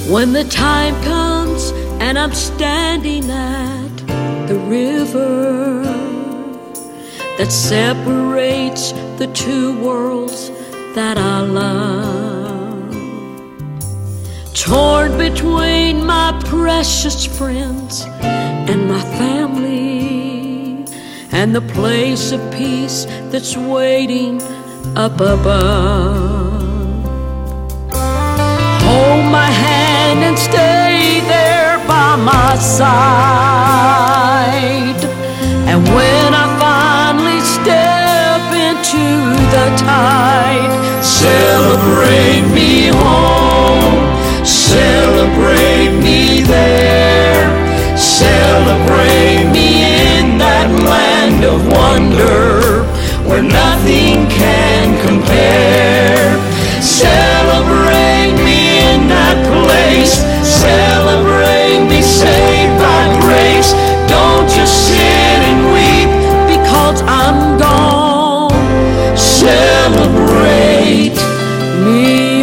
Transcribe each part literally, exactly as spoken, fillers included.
When the time comes and I'm standing at the river that separates the two worlds that I love, torn between my precious friends and my family, and the place of peace that's waiting up above. Hold my hand and stay there by my side, and when I finally step into the tide, celebrate me home, celebrate me there, celebrate me in that land of wonder where nothing can compare. Celebrate me in that place, celebrate me saved by grace. Don't just sit and weep because I'm gone. Celebrate me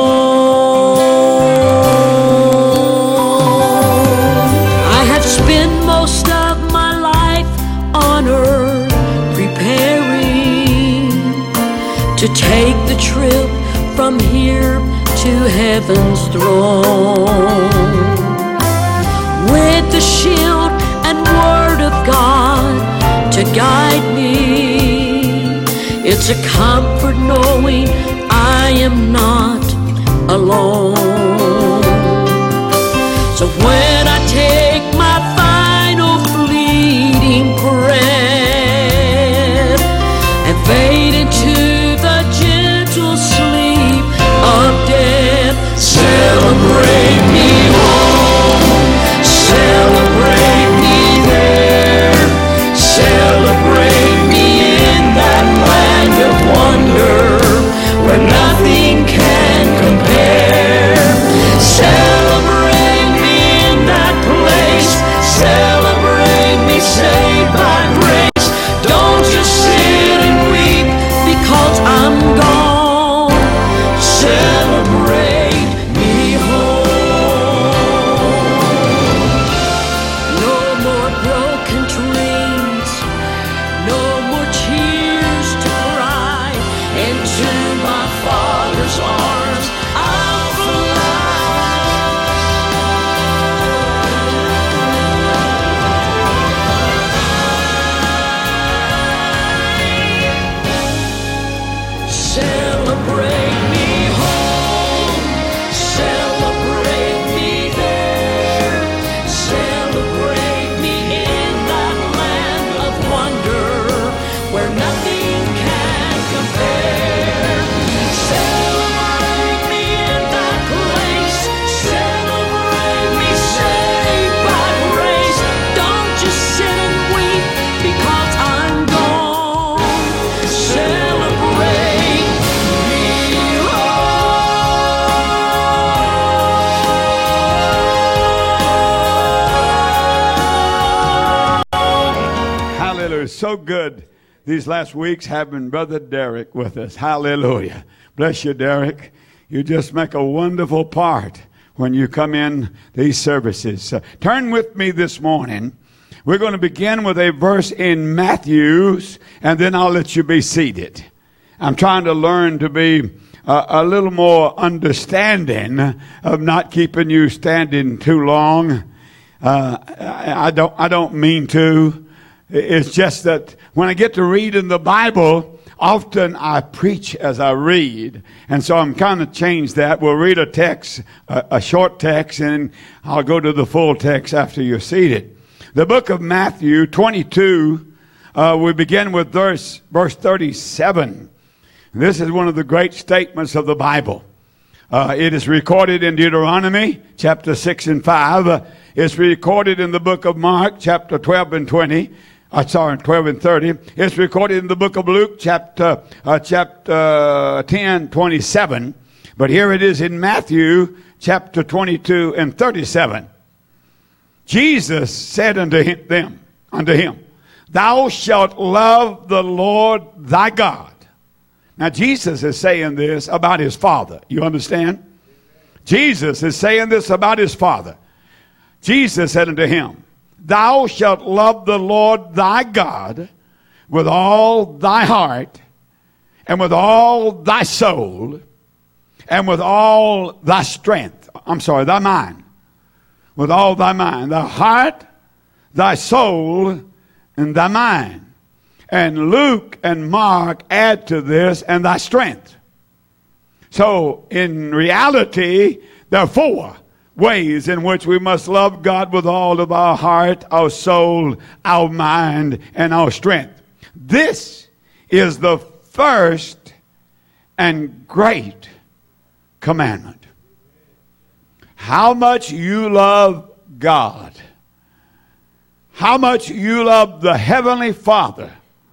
home. I have spent most of my life on earth preparing to take the trip from here to heaven's throne, with the shield and word of God to guide me. It's a comfort knowing I am not alone. So when I take my final fleeting breath and fade into the gentle sleep of death, celebrate me home, celebrate me there, celebrate me in that land of wonder where nothing can compare. Celebrate me in that place, celebrate me saved by grace. Don't just sit and weep because I'm gone. Celebrate me home. No more broken dreams, no more tears to cry. Into my Father's arms I'll celebrate me home, celebrate me there, celebrate me in that land of wonder where nothing can compare. Celebrate me in that place, celebrate me saved by grace. Don't just sit and weep because I'm gone. Celebrate so good these last weeks having Brother Derek with us. Hallelujah. Bless you, Derek. You just make a wonderful part when you come in these services. Uh, turn with me this morning. We're going to begin with a verse in Matthew's, and then I'll let you be seated. I'm trying to learn to be uh, a little more understanding of not keeping you standing too long. Uh, I, I don't, I don't mean to. It's just that when I get to read in the Bible, often I preach as I read. And so I'm kind of changed that. We'll read a text, a, a short text, and I'll go to the full text after you're seated. The book of Matthew twenty-two, uh, we begin with verse, verse thirty-seven. This is one of the great statements of the Bible. Uh, it is recorded in Deuteronomy chapter six and five. Uh, it's recorded in the book of Mark chapter twelve and twenty. Uh, sorry, twelve and thirty. It's recorded in the book of Luke, chapter uh, chapter ten, twenty-seven. But here it is in Matthew, chapter twenty-two and thirty-seven. Jesus said unto him, them, unto him, Thou shalt love the Lord thy God. Now, Jesus is saying this about his Father. You understand? Jesus is saying this about his Father. Jesus said unto him, thou shalt love the Lord thy God with all thy heart, and with all thy soul, and with all thy strength. I'm sorry, thy mind. With all thy mind. Thy heart, thy soul, and thy mind. And Luke and Mark add to this, and thy strength. So, in reality, there are four ways in which we must love God with all of our heart, our soul, our mind, and our strength. This is the first and great commandment. How much you love God, how much you love the Heavenly Father,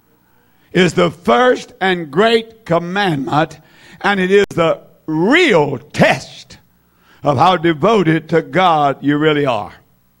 is the first and great commandment, and it is the real test of how devoted to God you really are.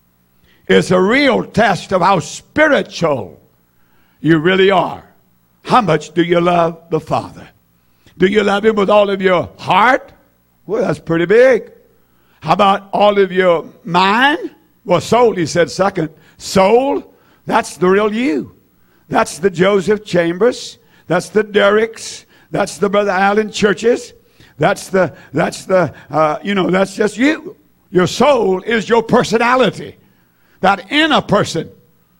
It's a real test of how spiritual you really are. How much do you love the Father? Do you love him with all of your heart? Well, that's pretty big. How about all of your mind? Well, soul, he said second. Soul, that's the real you. That's the Joseph Chambers. That's the Derricks. That's the Brother Allen Churches. That's the, that's the, uh, you know, that's just you. Your soul is your personality. That inner person.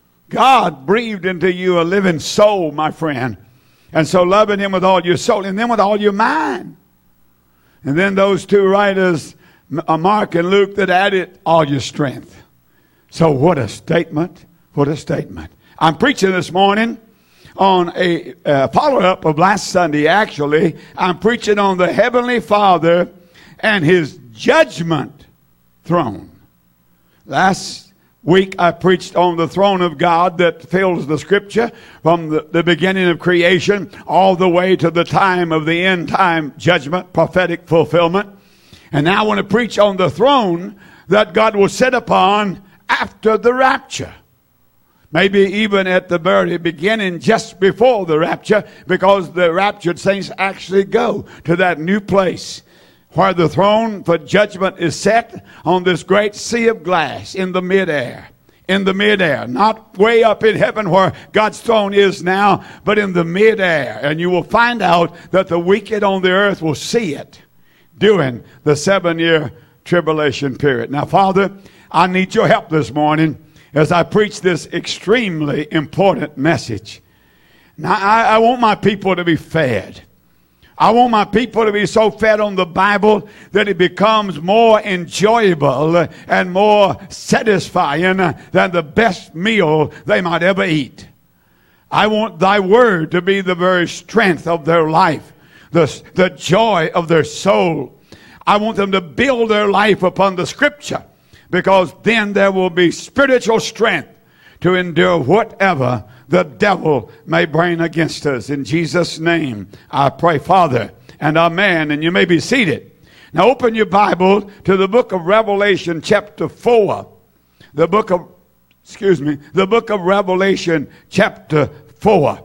God breathed into you a living soul, my friend. And so loving him with all your soul, and then with all your mind. And then those two writers, Mark and Luke, that added all your strength. So what a statement. What a statement. I'm preaching this morning on a uh, follow-up of last Sunday, actually. I'm preaching on the Heavenly Father and his judgment throne. Last week I preached on the throne of God that fills the Scripture from the, the beginning of creation all the way to the time of the end time judgment, prophetic fulfillment. And now I want to preach on the throne that God will sit upon after the rapture. Maybe even at the very beginning, just before the rapture, because the raptured saints actually go to that new place where the throne for judgment is set on this great sea of glass in the midair. In the midair. Not way up in heaven where God's throne is now, but in the midair. And you will find out that the wicked on the earth will see it during the seven-year tribulation period. Now, Father, I need your help this morning as I preach this extremely important message. Now, I, I want my people to be fed. I want my people to be so fed on the Bible that it becomes more enjoyable and more satisfying than the best meal they might ever eat. I want thy word to be the very strength of their life, the, the joy of their soul. I want them to build their life upon the Scripture, because then there will be spiritual strength to endure whatever the devil may bring against us. In Jesus' name, I pray, Father, and amen. And you may be seated. Now open your Bible to the book of Revelation chapter four. The book of, excuse me, the book of Revelation chapter four.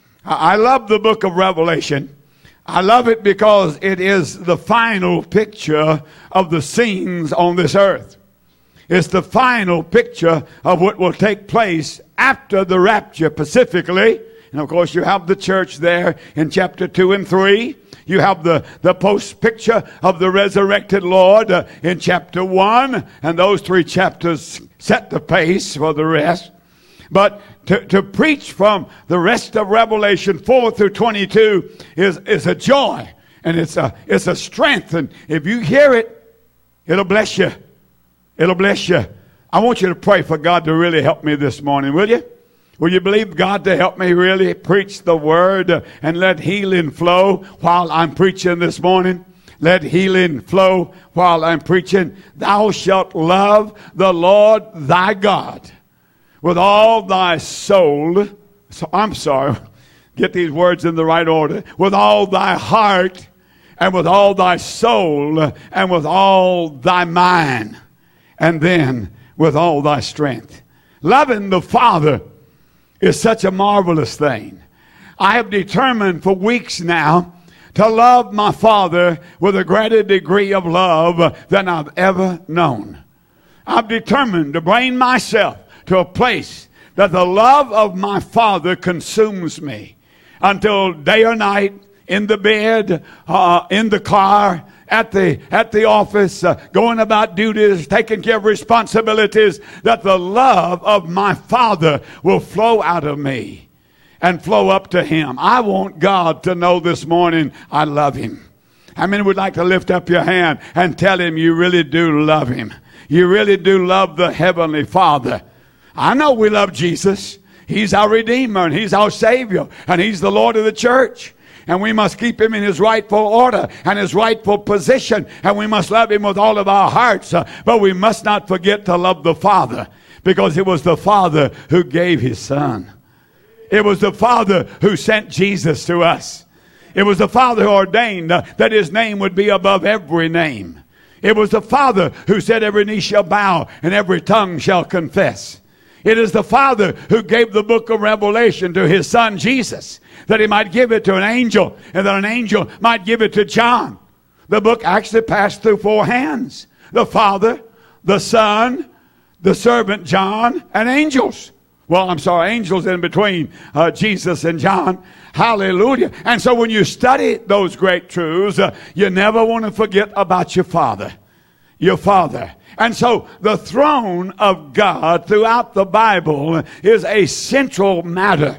I love the book of Revelation. I love it because it is the final picture of the scenes on this earth. It's the final picture of what will take place after the rapture specifically. And of course you have the church there in chapter two and three. You have the, the post picture of the resurrected Lord uh, in chapter one. And those three chapters set the pace for the rest. But to, to preach from the rest of Revelation four through twenty-two is, is a joy. And it's a, it's a strength. And if you hear it, it'll bless you. It'll bless you. I want you to pray for God to really help me this morning, will you? Will you believe God to help me really preach the word and let healing flow while I'm preaching this morning? Let healing flow while I'm preaching. Thou shalt love the Lord thy God with all thy soul. So I'm sorry. Get these words in the right order. With all thy heart and with all thy soul and with all thy mind. And then with all thy strength. Loving the Father is such a marvelous thing. I have determined for weeks now to love my Father with a greater degree of love than I've ever known. I've determined to bring myself to a place that the love of my Father consumes me until day or night, in the bed, uh, in the car, at the at the office, uh, going about duties, taking care of responsibilities, that the love of my Father will flow out of me and flow up to Him. I want God to know this morning I love Him. How many would like to lift up your hand and tell Him you really do love Him? You really do love the Heavenly Father. I know we love Jesus. He's our Redeemer and He's our Savior and He's the Lord of the church. And we must keep Him in His rightful order and His rightful position. And we must love Him with all of our hearts. Uh, but we must not forget to love the Father, because it was the Father who gave His Son. It was the Father who sent Jesus to us. It was the Father who ordained uh, that His name would be above every name. It was the Father who said every knee shall bow and every tongue shall confess. It is the Father who gave the book of Revelation to His Son Jesus, that He might give it to an angel, and that an angel might give it to John. The book actually passed through four hands: the Father, the Son, the servant John, and angels. Well, I'm sorry, angels in between uh, Jesus and John. Hallelujah. And so when you study those great truths, uh, you never want to forget about your Father. Your Father. And so the throne of God throughout the Bible is a central matter.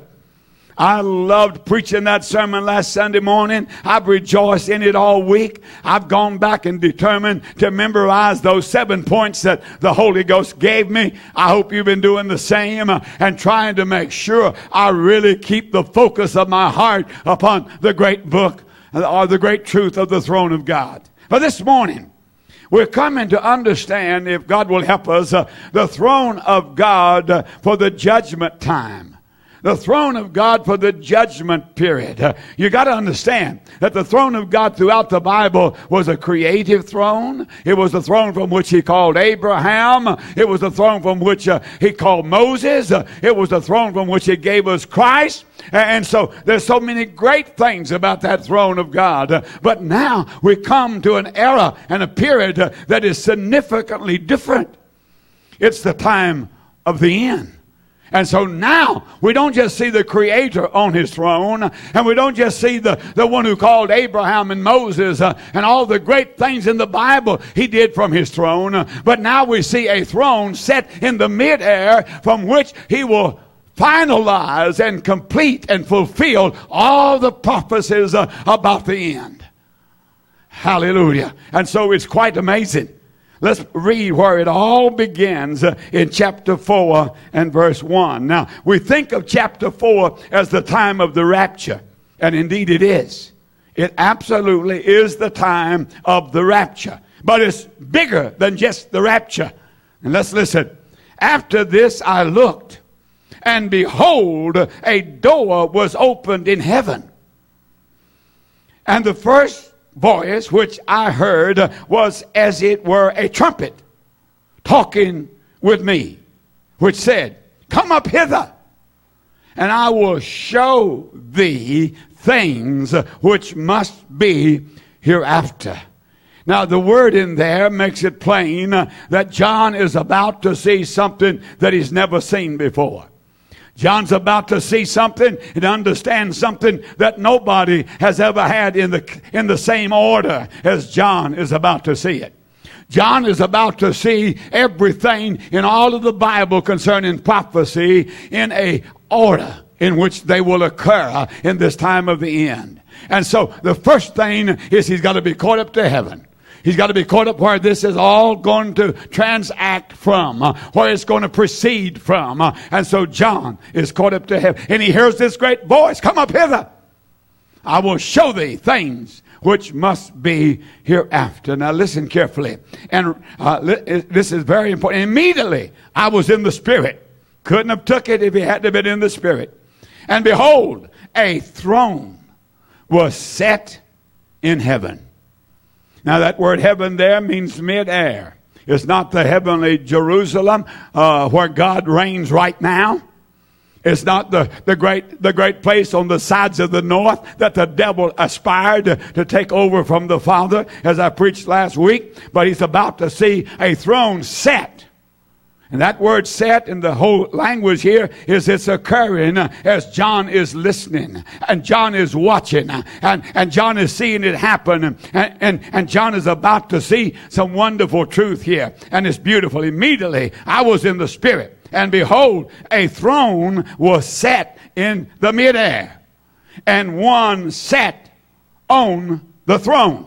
I loved preaching that sermon last Sunday morning. I've rejoiced in it all week. I've gone back and determined to memorize those seven points that the Holy Ghost gave me. I hope you've been doing the same uh, and trying to make sure I really keep the focus of my heart upon the great book or the great truth of the throne of God. But this morning, we're coming to understand, if God will help us, uh, the throne of God uh, for the judgment time. The throne of God for the judgment period. Uh, you got to understand that the throne of God throughout the Bible was a creative throne. It was the throne from which He called Abraham. It was the throne from which uh, He called Moses. Uh, it was the throne from which He gave us Christ. And so there's so many great things about that throne of God. Uh, but now we come to an era and a period uh, that is significantly different. It's the time of the end. And so now we don't just see the Creator on His throne, and we don't just see the, the one who called Abraham and Moses uh, and all the great things in the Bible He did from His throne, uh, but now we see a throne set in the midair from which He will finalize and complete and fulfill all the prophecies uh, about the end. Hallelujah. And so it's quite amazing. Let's read where it all begins uh, in chapter four and verse one. Now, we think of chapter four as the time of the rapture. And indeed it is. It absolutely is the time of the rapture. But it's bigger than just the rapture. And let's listen. After this I looked, and behold, a door was opened in heaven. And the first voice which I heard was as it were a trumpet talking with me, which said, "Come up hither, and I will show thee things which must be hereafter." Now the word in there makes it plain that John is about to see something that he's never seen before. John's about to see something and understand something that nobody has ever had in the, in the same order as John is about to see it. John is about to see everything in all of the Bible concerning prophecy in a order in which they will occur in this time of the end. And so the first thing is he's got to be caught up to heaven. He's got to be caught up where this is all going to transact from, uh, where it's going to proceed from. Uh, and so John is caught up to heaven. And he hears this great voice, "Come up hither. I will show thee things which must be hereafter." Now listen carefully. And uh, li- this is very important. Immediately I was in the Spirit. Couldn't have took it if he hadn't been in the Spirit. And behold, a throne was set in heaven. Now that word heaven there means mid-air. It's not the heavenly Jerusalem uh, where God reigns right now. It's not the, the great the great place on the sides of the north that the devil aspired to, to take over from the Father, as I preached last week. But he's about to see a throne set. And that word set in the whole language here is it's occurring as John is listening. And John is watching. And, and John is seeing it happen. And, and, and John is about to see some wonderful truth here. And it's beautiful. Immediately I was in the Spirit. And behold, a throne was set in the midair, and one sat on the throne.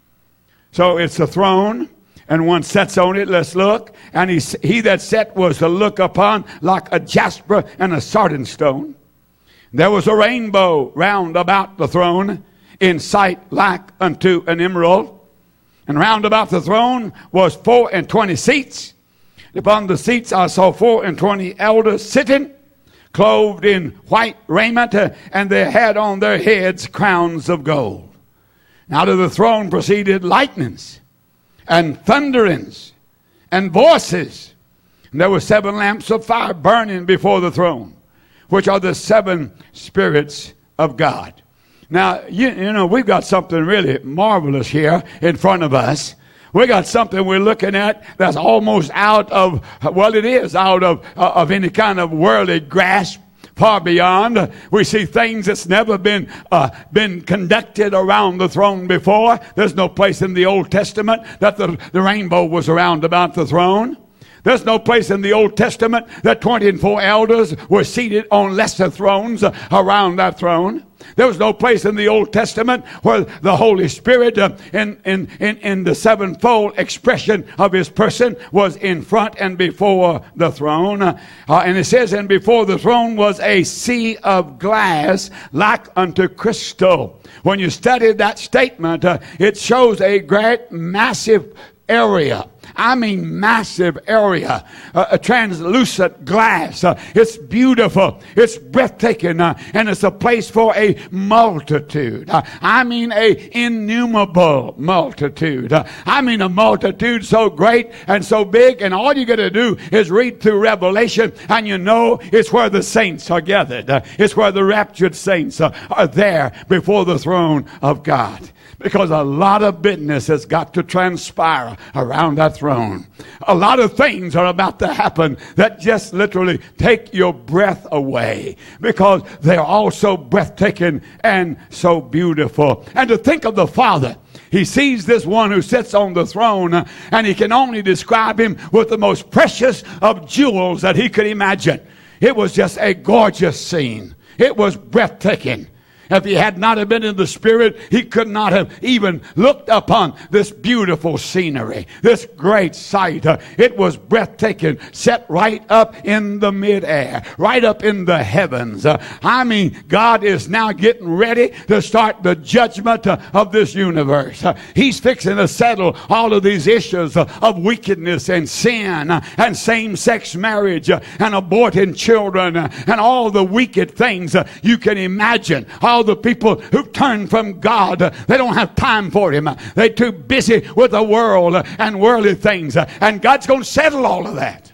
So it's a throne, and one sits on it. Let's look. And he, he that sat was to look upon like a jasper and a sardine stone. There was a rainbow round about the throne, in sight like unto an emerald. And round about the throne was four and twenty seats. Upon the seats I saw four and twenty elders sitting, clothed in white raiment, uh, and they had on their heads crowns of gold. And out of the throne proceeded lightnings, and thunderings, and voices. And there were seven lamps of fire burning before the throne, which are the seven spirits of God. Now, you, you know, we've got something really marvelous here in front of us. We got something we're looking at that's almost out of, well, it is out of, uh, of any kind of worldly grasp, far beyond. We see things that's never been, uh, been conducted around the throne before. There's no place in the Old Testament that the, the rainbow was around about the throne. There's no place in the Old Testament that twenty-four elders were seated on lesser thrones uh, around that throne. There was no place in the Old Testament where the Holy Spirit uh, in, in, in, in the sevenfold expression of his person was in front and before the throne. Uh, and it says, and before the throne was a sea of glass like unto crystal. When you study that statement, uh, it shows a great massive area. I mean massive area, uh, a translucent glass. Uh, it's beautiful. It's breathtaking. Uh, and it's a place for a multitude. Uh, I mean a innumerable multitude. Uh, I mean a multitude so great and so big. And all you got to do is read through Revelation and you know it's where the saints are gathered. Uh, it's where the raptured saints uh, are there before the throne of God. Because a lot of business has got to transpire around that throne. A lot of things are about to happen that just literally take your breath away. Because they're all so breathtaking and so beautiful. And to think of the Father. He sees this one who sits on the throne, uh, and he can only describe him with the most precious of jewels that he could imagine. It was just a gorgeous scene. It was breathtaking. If he had not have been in the Spirit, he could not have even looked upon this beautiful scenery, this great sight. Uh, it was breathtaking, set right up in the midair, right up in the heavens. Uh, I mean, God is now getting ready to start the judgment uh, of this universe. Uh, he's fixing to settle all of these issues uh, of wickedness and sin uh, and same-sex marriage uh, and aborting children uh, and all the wicked things uh, you can imagine. All the people who turn from God, uh, they don't have time for him. Uh, they're too busy with the world uh, and worldly things. Uh, and God's going to settle all of that.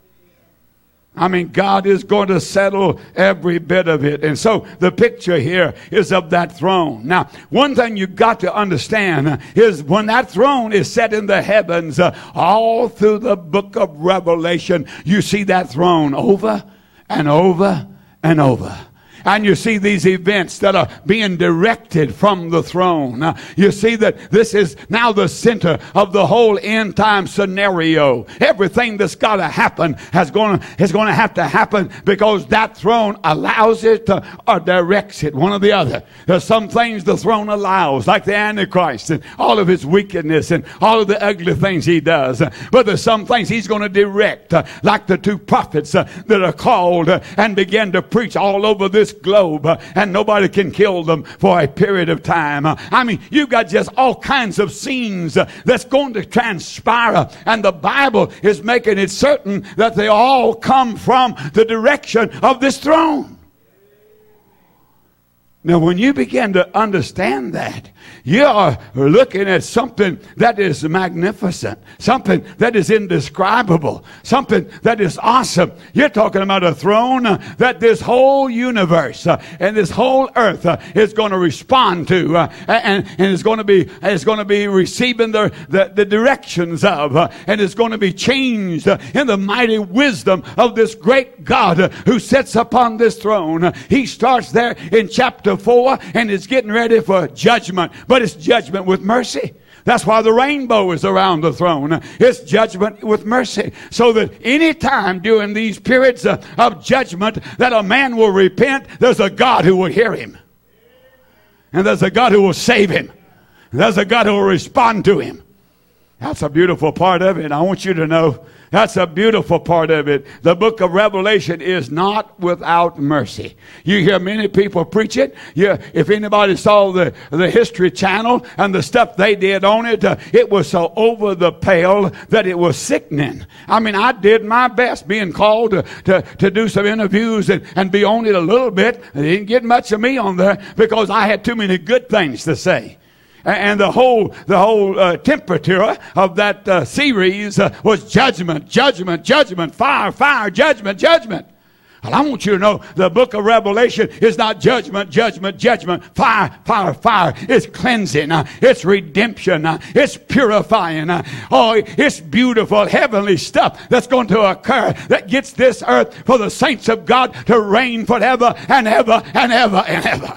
I mean, God is going to settle every bit of it. And so the picture here is of that throne. Now, one thing you got to understand uh, is when that throne is set in the heavens, uh, all through the book of Revelation, you see that throne over and over and over. And you see these events that are being directed from the throne. Uh, you see that this is now the center of the whole end time scenario. Everything that's got to happen has going to, is going to have to happen because that throne allows it to, or directs it, one or the other. There's some things the throne allows, like the Antichrist and all of his wickedness and all of the ugly things he does. Uh, but there's some things he's going to direct, uh, like the two prophets uh, that are called uh, and begin to preach all over this globe, uh, and nobody can kill them for a period of time. Uh, I mean, you've got just all kinds of scenes uh, that's going to transpire, uh, and the Bible is making it certain that they all come from the direction of this throne. Now, when you begin to understand that, you are looking at something that is magnificent, something that is indescribable, something that is awesome. You're talking about a throne uh, that this whole universe uh, and this whole earth uh, is going to respond to, uh, and, and is going to be is going to be receiving the, the, the directions of, uh, and is going to be changed uh, in the mighty wisdom of this great God uh, who sits upon this throne. Uh, he starts there in chapter four, and it's getting ready for judgment, but it's judgment with mercy. That's why the rainbow is around the throne. It's judgment with mercy, so that any time during these periods of, of judgment that a man will repent, there's a God who will hear him, and there's a God who will save him, there's a God who will respond to him. That's a beautiful part of it. I want you to know that's a beautiful part of it. The book of Revelation is not without mercy. You hear many people preach it. You, if anybody saw the, the History Channel and the stuff they did on it, uh, it was so over the pale that it was sickening. I mean, I did my best being called to, to, to do some interviews and, and be on it a little bit. They didn't get much of me on there because I had too many good things to say. And the whole the whole uh, temperature of that uh, series uh, was judgment, judgment, judgment, fire, fire, judgment, judgment. Well, I want you to know the book of Revelation is not judgment, judgment, judgment, fire, fire, fire. It's cleansing. Uh, it's redemption. Uh, it's purifying. Uh, oh, it's beautiful, heavenly stuff that's going to occur that gets this earth for the saints of God to reign forever and ever and ever and ever.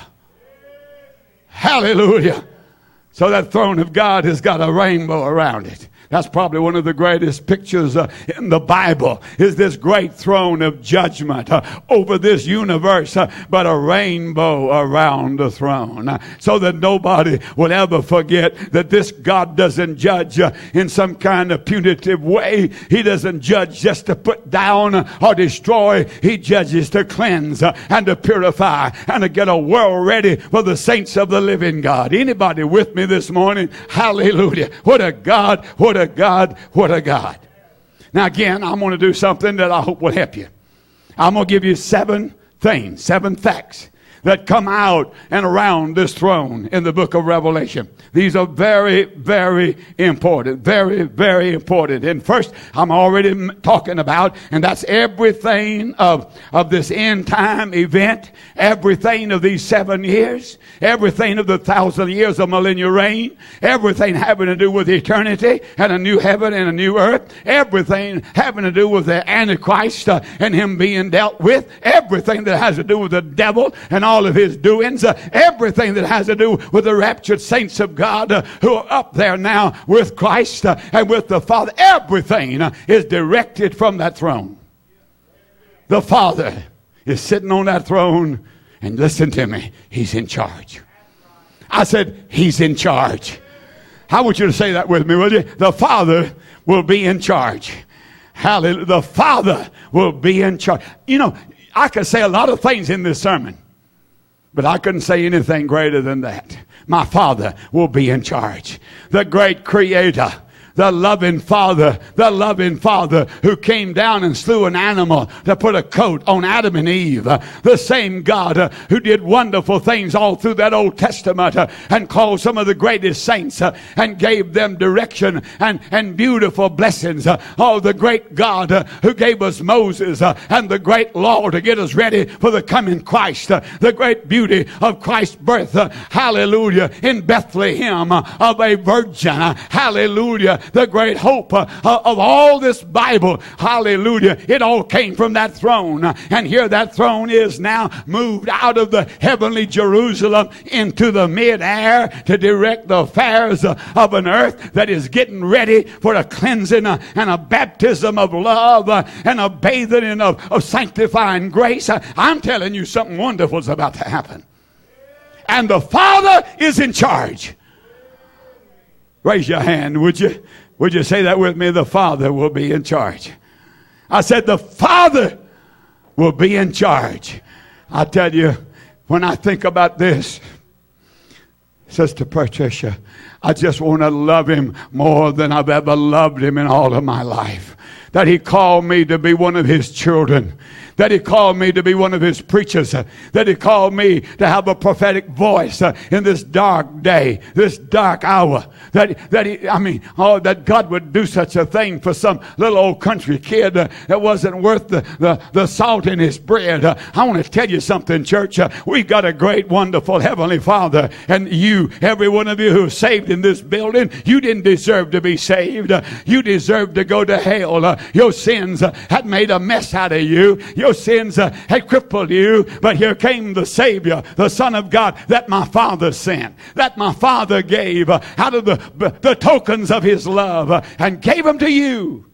Hallelujah. So that throne of God has got a rainbow around it. That's probably one of the greatest pictures uh, in the Bible, is this great throne of judgment uh, over this universe, uh, but a rainbow around the throne, uh, so that nobody will ever forget that this God doesn't judge uh, in some kind of punitive way. He doesn't judge just to put down uh, or destroy. He judges to cleanse uh, and to purify and to get a world ready for the saints of the living God. Anybody with me this morning? Hallelujah. What a God, what a God, what a God. Now again, I'm going to do something that I hope will help you. I'm going to give you seven things, seven facts that come out and around this throne in the book of Revelation. These are very, very important. Very, very important. And first, I'm already talking about, and that's everything of, of this end time event, everything of these seven years, everything of the thousand years of millennial reign, everything having to do with eternity and a new heaven and a new earth, everything having to do with the Antichrist uh, and him being dealt with, everything that has to do with the devil and all all of his doings, uh, everything that has to do with the raptured saints of God uh, who are up there now with Christ uh, and with the Father, everything uh, is directed from that throne. The Father is sitting on that throne, and listen to me, he's in charge. I said, he's in charge. I want you to say that with me, will you? The Father will be in charge. Hallelujah. The Father will be in charge. You know, I could say a lot of things in this sermon, but I couldn't say anything greater than that. My Father will be in charge. The great Creator, the loving Father, the loving Father who came down and slew an animal to put a coat on Adam and Eve. Uh, the same God uh, who did wonderful things all through that Old Testament uh, and called some of the greatest saints uh, and gave them direction and, and beautiful blessings. Uh, oh, the great God uh, who gave us Moses uh, and the great law to get us ready for the coming Christ. Uh, the great beauty of Christ's birth. Uh, hallelujah. In Bethlehem uh, of a virgin. Uh, hallelujah. The great hope uh, of all this Bible. Hallelujah. It all came from that throne. Uh, and here that throne is now moved out of the heavenly Jerusalem into the mid-air to direct the affairs uh, of an earth that is getting ready for a cleansing uh, and a baptism of love uh, and a bathing of, of sanctifying grace. Uh, I'm telling you, something wonderful is about to happen. And the Father is in charge. Raise your hand, would you? Would you say that with me? The Father will be in charge. I said the Father will be in charge. I tell you, when I think about this, Sister Patricia, I just want to love him more than I've ever loved him in all of my life. That he called me to be one of his children. that he called me to be one of his preachers, uh, that he called me to have a prophetic voice uh, in this dark day, this dark hour, that, that he, I mean, oh, that God would do such a thing for some little old country kid uh, that wasn't worth the, the, the salt in his bread. Uh, I want to tell you something, church. Uh, we've got a great, wonderful Heavenly Father, and you, every one of you who is saved in this building, you didn't deserve to be saved. Uh, you deserve to go to hell. Uh, your sins uh, had made a mess out of you. Your sins uh, had crippled you, but here came the Savior, the Son of God, that my Father sent, that my Father gave uh, out of the, the tokens of his love, uh, and gave them to you.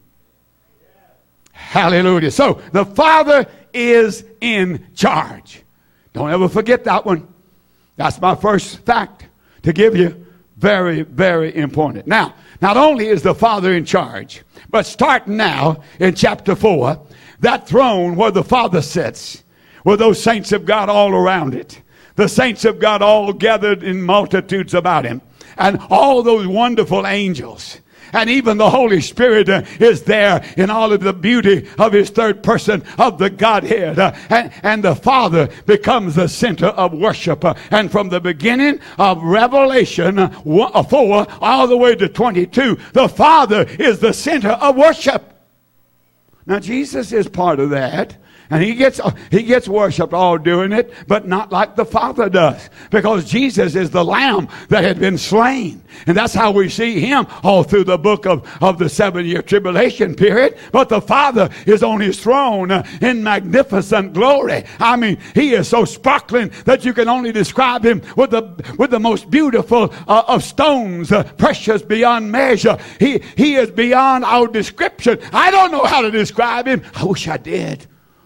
Hallelujah. So the Father is in charge. Don't ever forget that one. That's my first fact to give you. Very, very important. Now, not only is the Father in charge, but starting now in chapter four, that throne where the Father sits, with those saints of God all around it, the saints of God all gathered in multitudes about him, and all those wonderful angels, and even the Holy Spirit uh, is there in all of the beauty of his third person of the Godhead. Uh, and, and the Father becomes the center of worship. Uh, and from the beginning of Revelation uh, four all the way to twenty-two, the Father is the center of worship. Now Jesus is part of that. And he gets he gets worshipped all doing it, but not like the Father does. Because Jesus is the Lamb that had been slain. And that's how we see him all through the book of, of the seven-year tribulation period. But the Father is on his throne uh, in magnificent glory. I mean, he is so sparkling that you can only describe him with the, with the most beautiful uh, of stones, uh, precious beyond measure. He, he is beyond our description. I don't know how to describe him. I wish I did.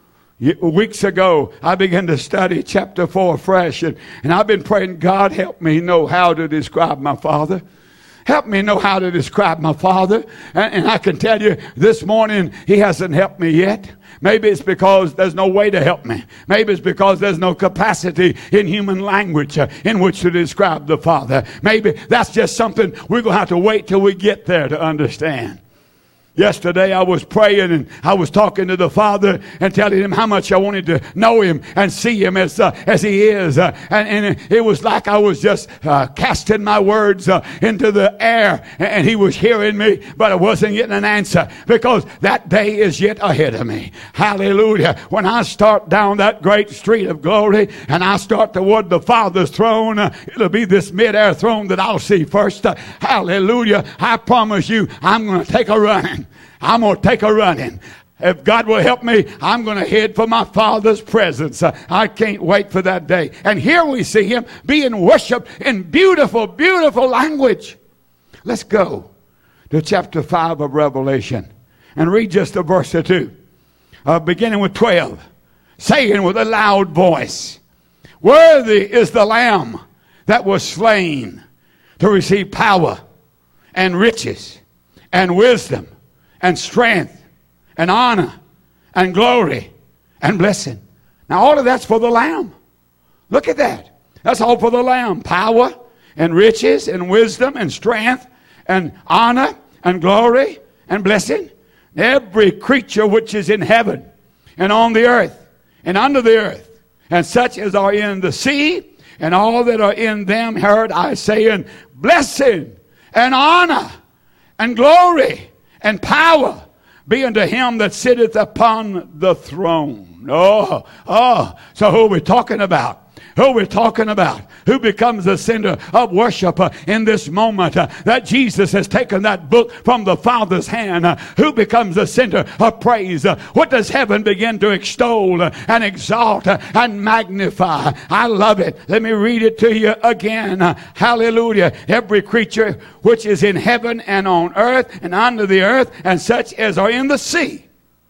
Weeks ago, I began to study chapter four fresh, and, and I've been praying, God, help me know how to describe my Father. Help me know how to describe my Father. And, and I can tell you, this morning, he hasn't helped me yet. Maybe it's because there's no way to help me. Maybe it's because there's no capacity in human language uh, in which to describe the Father. Maybe that's just something we're going to have to wait till we get there to understand. Yesterday I was praying and I was talking to the Father and telling him how much I wanted to know him and see him as uh, as he is. Uh, and, and it was like I was just uh, casting my words uh, into the air, and he was hearing me, but I wasn't getting an answer because that day is yet ahead of me. Hallelujah. When I start down that great street of glory and I start toward the Father's throne, uh, it'll be this mid-air throne that I'll see first. Uh, hallelujah. I promise you, I'm going to take a running. I'm going to take a running. If God will help me, I'm going to head for my Father's presence. Uh, I can't wait for that day. And here we see him being worshiped in beautiful, beautiful language. Let's go to chapter five of Revelation and read just a verse or two. Uh, beginning with twelve. Saying with a loud voice, worthy is the Lamb that was slain to receive power and riches and wisdom and strength and honor and glory and blessing. Now all of that's for the Lamb. Look at that. That's all for the Lamb. Power and riches and wisdom and strength and honor and glory and blessing. Every creature which is in heaven and on the earth and under the earth, and such as are in the sea, and all that are in them, heard I saying, blessing and honor and glory and power be unto him that sitteth upon the throne. Oh, oh. So who are we talking about? Who are we talking about? Who becomes the center of worship uh, in this moment uh, that Jesus has taken that book from the Father's hand? Uh, who becomes the center of praise? Uh, what does heaven begin to extol uh, and exalt uh, and magnify? I love it. Let me read it to you again. Uh, hallelujah. Every creature which is in heaven and on earth and under the earth, and such as are in the sea.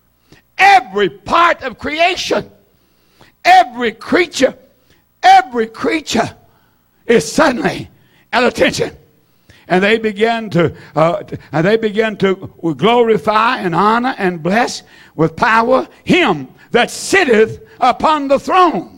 Every part of creation. Every creature. Every creature is suddenly at attention, and they begin to uh, and they begin to glorify and honor and bless with power him that sitteth upon the throne.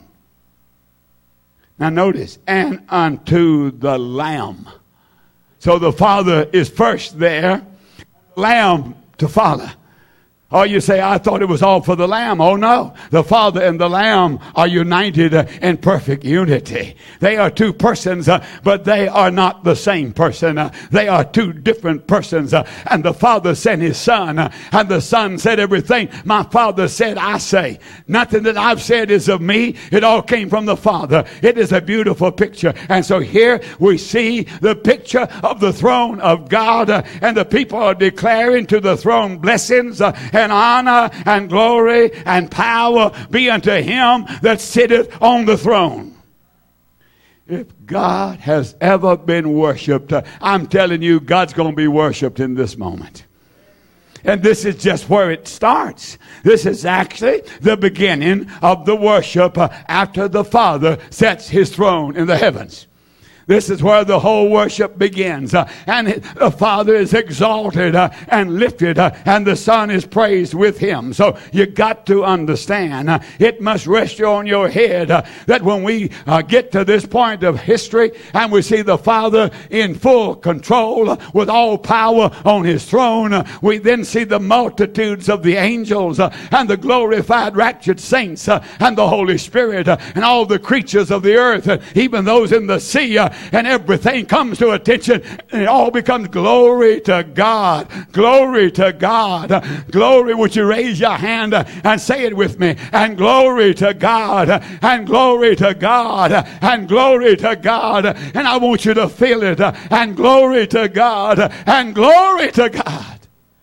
Now notice, and unto the Lamb. So the Father is first there, Lamb to follow. Oh, you say, I thought it was all for the Lamb. Oh, no. The Father and the Lamb are united uh, in perfect unity. They are two persons, uh, but they are not the same person. Uh, they are two different persons. Uh, and the Father sent His Son, uh, and the Son said everything my Father said, I say. Nothing that I've said is of me. It all came from the Father. It is a beautiful picture. And so here we see the picture of the throne of God, uh, and the people are declaring to the throne blessings, uh, and honor and glory and power be unto Him that sitteth on the throne. If God has ever been worshiped, uh, I'm telling you, God's going to be worshiped in this moment. And this is just where it starts. This is actually the beginning of the worship uh, after the Father sets His throne in the heavens. This is where the whole worship begins. Uh, and the Father is exalted uh, and lifted, uh, and the Son is praised with Him. So you got to understand, uh, it must rest on your head uh, that when we uh, get to this point of history and we see the Father in full control uh, with all power on His throne, uh, we then see the multitudes of the angels uh, and the glorified raptured saints uh, and the Holy Spirit uh, and all the creatures of the earth, uh, even those in the sea, uh, and everything comes to attention, and it all becomes glory to God. Glory to God. Glory. Would you raise your hand and say it with me? And glory to God. And glory to God. And glory to God. And I want you to feel it. And glory to God. And glory to God.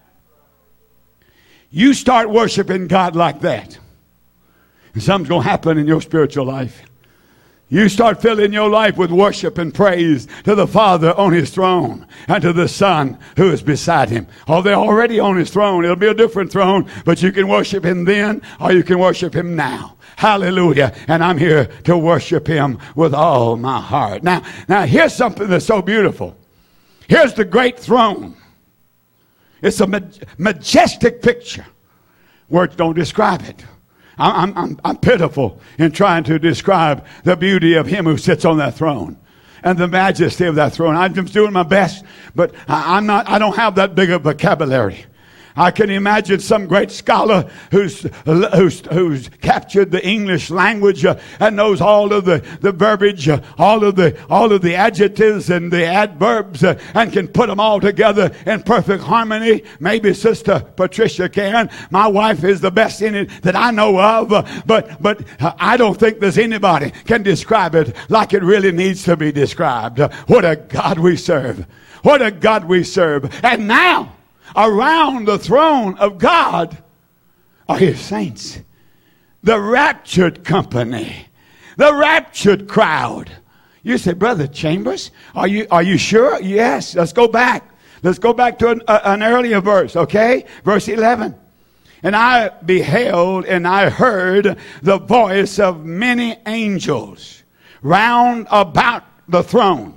You start worshiping God like that, and something's going to happen in your spiritual life. You start filling your life with worship and praise to the Father on His throne and to the Son who is beside Him. Oh, they're already on His throne. It'll be a different throne, but you can worship Him then or you can worship Him now. Hallelujah. And I'm here to worship Him with all my heart. Now, now here's something that's so beautiful. Here's the great throne. It's a majestic picture. Words don't describe it. I'm, I'm, I'm pitiful in trying to describe the beauty of Him who sits on that throne and the majesty of that throne. I'm just doing my best, but I, I'm not, I don't have that big a vocabulary. I can imagine some great scholar who's who's, who's captured the English language uh, and knows all of the the verbiage, uh, all of the all of the adjectives and the adverbs, uh, and can put them all together in perfect harmony. Maybe Sister Patricia can. My wife is the best in it that I know of, uh, but but uh, I don't think there's anybody can describe it like it really needs to be described. Uh, what a God we serve! What a God we serve! And now, around the throne of God are His saints, the raptured company, the raptured crowd. You say, Brother Chambers, are you are you sure? Yes. Let's go back. Let's go back to an, uh, an earlier verse, okay? Verse eleven. And I beheld and I heard the voice of many angels round about the throne,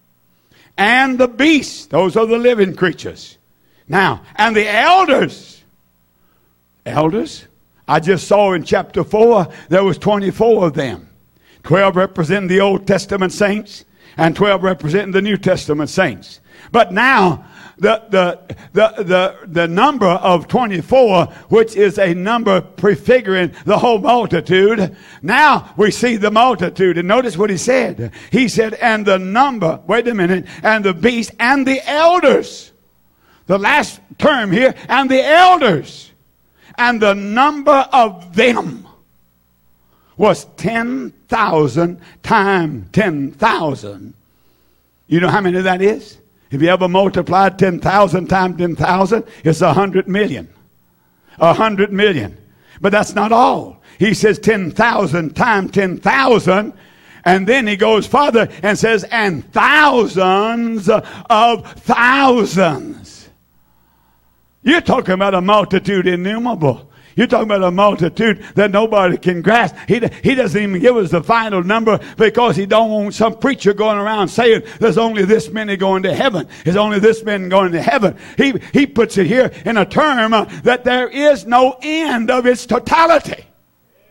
and the beasts, those are the living creatures. Now, and the elders, elders, I just saw in chapter four, there was twenty-four of them. twelve representing the Old Testament saints, and twelve representing the New Testament saints. But now, the, the, the, the, the number of twenty-four, which is a number prefiguring the whole multitude, now we see the multitude. And notice what he said. He said, and the number, wait a minute, and the beast and the elders. The last term here, and the elders, and the number of them was ten thousand times ten thousand. You know how many that is? If you ever multiplied ten thousand times ten thousand, it's a hundred million. A hundred million. But that's not all. He says ten thousand times ten thousand. And then he goes farther and says, and thousands of thousands. You're talking about a multitude innumerable. You're talking about a multitude that nobody can grasp. He, he doesn't even give us the final number because he don't want some preacher going around saying there's only this many going to heaven. There's only this many going to heaven. He, he puts it here in a term uh, that there is no end of its totality.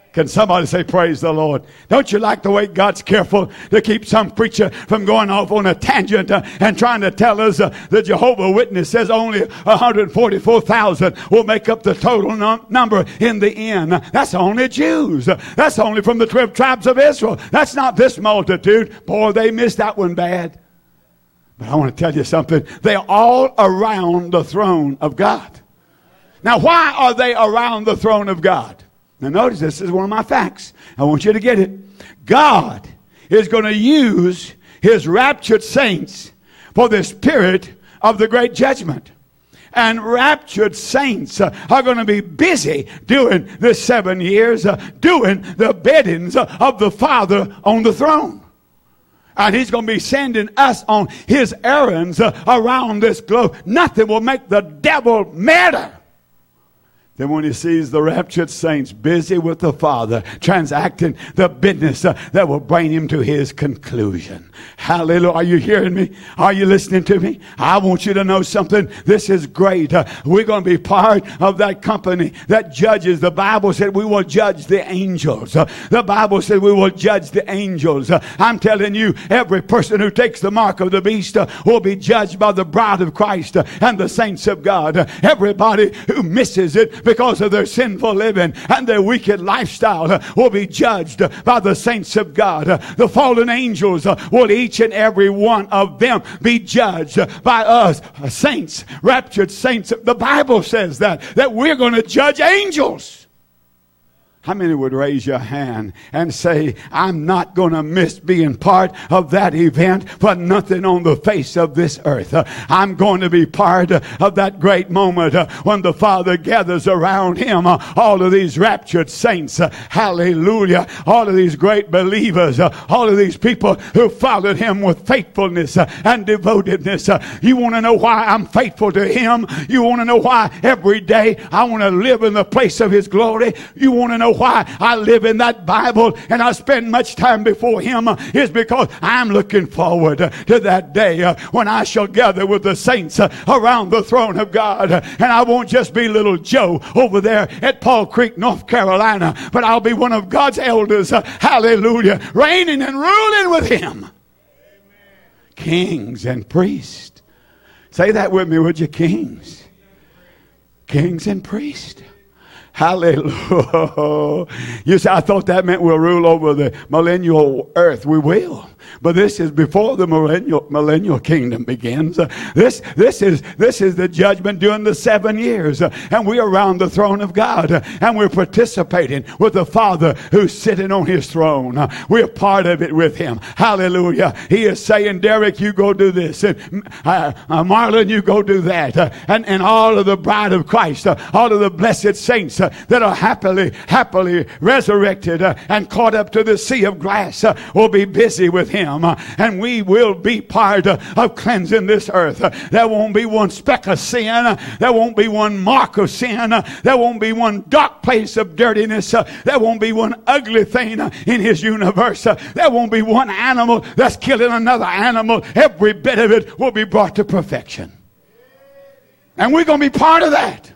Can somebody say praise the Lord? Don't you like the way God's careful to keep some preacher from going off on a tangent uh, and trying to tell us uh, the Jehovah Witness says only one hundred forty-four thousand will make up the total num- number in the end. That's only Jews. That's only from the twelve tribes of Israel. That's not this multitude. Boy, they missed that one bad. But I want to tell you something. They're all around the throne of God. Now, why are they around the throne of God? Now notice, this is one of my facts. I want you to get it. God is going to use his raptured saints for the spirit of the great judgment. And raptured saints uh, are going to be busy during this seven years, uh, doing the biddings uh, of the Father on the throne. And he's going to be sending us on his errands uh, around this globe. Nothing will make the devil madder then when he sees the raptured saints busy with the Father, transacting the business uh, that will bring him to his conclusion. Hallelujah. Are you hearing me? Are you listening to me? I want you to know something. This is great. Uh, we're going to be part of that company that judges. The Bible said we will judge the angels. Uh, the Bible said we will judge the angels. Uh, I'm telling you, every person who takes the mark of the beast uh, will be judged by the bride of Christ uh, and the saints of God. Uh, everybody who misses it because of their sinful living and their wicked lifestyle uh, will be judged uh, by the saints of God. Uh, the fallen angels uh, will each and every one of them be judged uh, by us, uh, saints, raptured saints. The Bible says that, that we're going to judge angels. How many would raise your hand and say, I'm not going to miss being part of that event for nothing on the face of this earth. Uh, I'm going to be part uh, of that great moment uh, when the Father gathers around him uh, all of these raptured saints. Uh, hallelujah. All of these great believers. Uh, all of these people who followed him with faithfulness uh, and devotedness. Uh, you want to know why I'm faithful to him? You want to know why every day I want to live in the place of his glory? You want to know why I live in that Bible and I spend much time before him uh, is because I'm looking forward uh, to that day uh, when I shall gather with the saints uh, around the throne of God. Uh, and I won't just be little Joe over there at Paul Creek, North Carolina, but I'll be one of God's elders. Uh, hallelujah. Reigning and ruling with him. Amen. Kings and priests. Say that with me, would you? Kings. Kings and priests. Hallelujah. You say, I thought that meant we'll rule over the millennial earth. We will. But this is before the millennial, millennial kingdom begins. Uh, this, this, is, this is the judgment during the seven years. Uh, and we're around the throne of God. Uh, and we're participating with the Father who's sitting on his throne. Uh, we're part of it with him. Hallelujah. He is saying, Derek, you go do this. And uh, uh, Marlon, you go do that. Uh, and, and all of the bride of Christ, uh, all of the blessed saints uh, that are happily, happily resurrected uh, and caught up to the sea of glass uh, will be busy with him. Uh, and we will be part uh, of cleansing this earth. Uh, there won't be one speck of sin. Uh, there won't be one mark of sin. Uh, there won't be one dark place of dirtiness. Uh, there won't be one ugly thing uh, in his universe. Uh, there won't be one animal that's killing another animal. Every bit of it will be brought to perfection. And we're going to be part of that.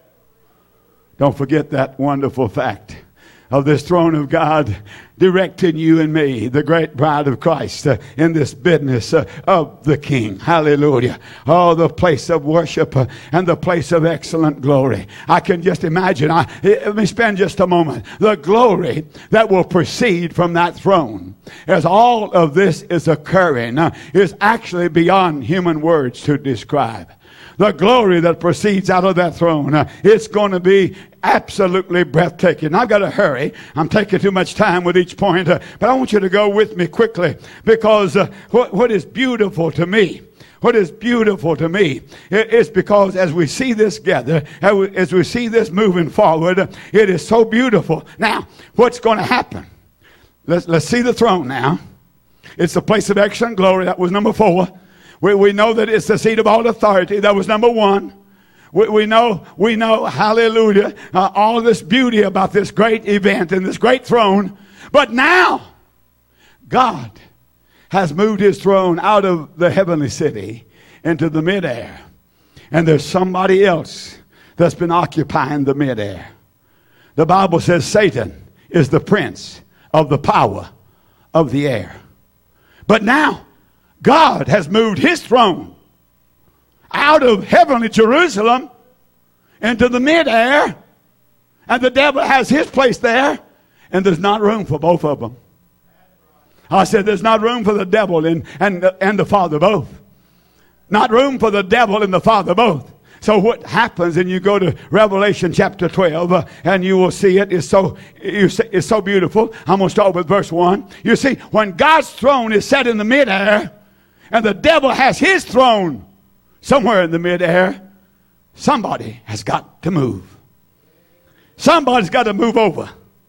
Don't forget that wonderful fact of this throne of God directing you and me, the great bride of Christ, uh, in this business uh, of the King. Hallelujah. Oh, the place of worship uh, and the place of excellent glory. I can just imagine. I, let me spend just a moment. The glory that will proceed from that throne as all of this is occurring uh, is actually beyond human words to describe. The glory that proceeds out of that throne, uh, it's going to be absolutely breathtaking. I've got to hurry. I'm taking too much time with each point, uh, but I want you to go with me quickly because uh, what, what is beautiful to me, what is beautiful to me is because as we see this gather, as we see this moving forward, it is so beautiful. Now, what's going to happen? Let's, let's see the throne now. It's the place of excellent glory. That was number four. We, we know that it's the seat of all authority. That was number one. We, we know, we know, hallelujah, uh, all this beauty about this great event and this great throne. But now, God has moved his throne out of the heavenly city into the midair. And there's somebody else that's been occupying the midair. The Bible says Satan is the prince of the power of the air. But now, God has moved his throne out of heavenly Jerusalem into the midair, and the devil has his place there, and there's not room for both of them. I said there's not room for the devil and, and, and the Father both. Not room for the devil and the Father both. So what happens, and you go to Revelation chapter twelve, uh, and you will see it. It's so, it's so beautiful. I'm going to start with verse one. You see, when God's throne is set in the midair, and the devil has his throne somewhere in the midair, somebody has got to move. Somebody's got to move over.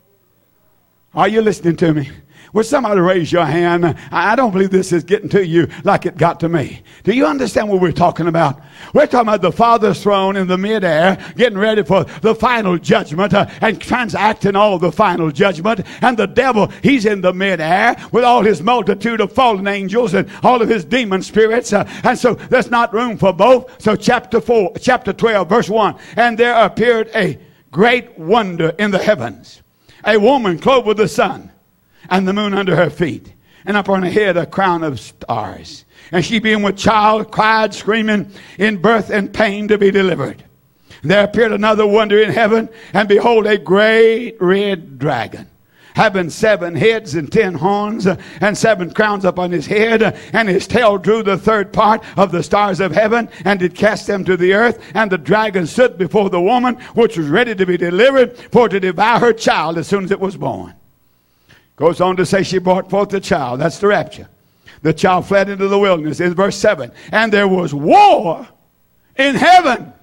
Are you listening to me? Would somebody raise your hand? I don't believe this is getting to you like it got to me. Do you understand what we're talking about? We're talking about the Father's throne in the midair, getting ready for the final judgment uh, and transacting all the final judgment. And the devil, he's in the midair with all his multitude of fallen angels and all of his demon spirits. Uh, and so there's not room for both. So chapter four, chapter twelve, verse one. And there appeared a great wonder in the heavens. A woman clothed with the sun, and the moon under her feet, and upon her head a crown of stars. And she, being with child, cried, screaming in birth and pain to be delivered. And there appeared another wonder in heaven, and behold, a great red dragon, having seven heads and ten horns, uh, and seven crowns upon his head, uh, and his tail drew the third part of the stars of heaven, and did cast them to the earth. And the dragon stood before the woman, which was ready to be delivered, for to devour her child as soon as it was born. Goes on to say she brought forth the child. That's the rapture. The child fled into the wilderness in verse seven. And there was war in heaven.